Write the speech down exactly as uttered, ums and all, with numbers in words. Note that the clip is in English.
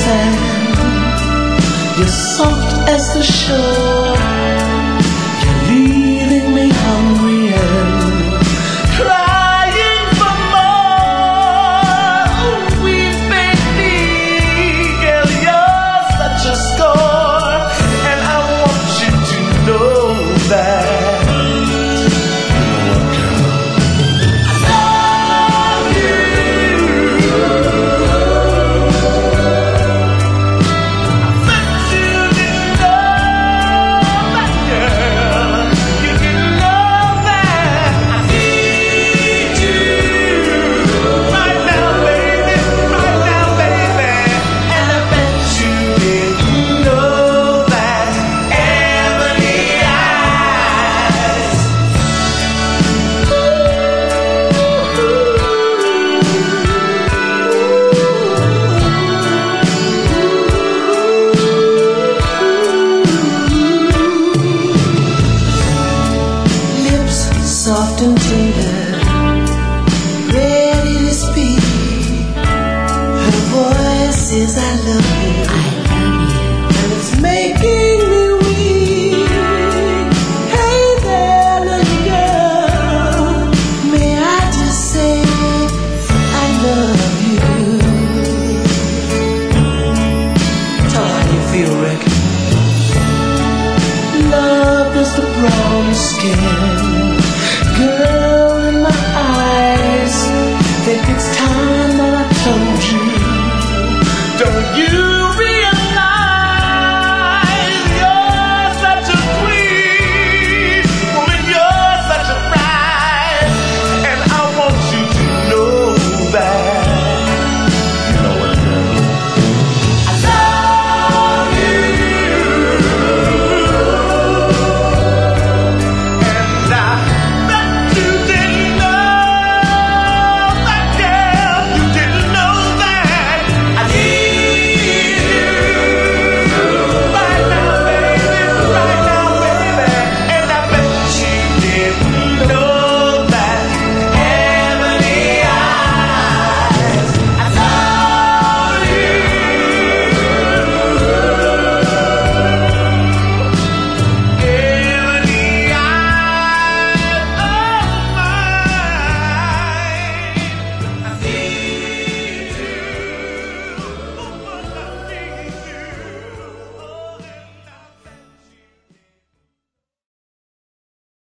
sand. You're soft as the shore. You're leaving me hungry and crying for more. Oh, sweet baby, girl, you're such a score, and I want you to know that. Soft and tender, ready to speak. Her voice is I love you, I love you, and it's making me weak. Hey there, little girl, may I just say I love you? Tell her how you feel, Rick. Love is the brown skin, girl in my eyes. Think it's time that I told you. Don't you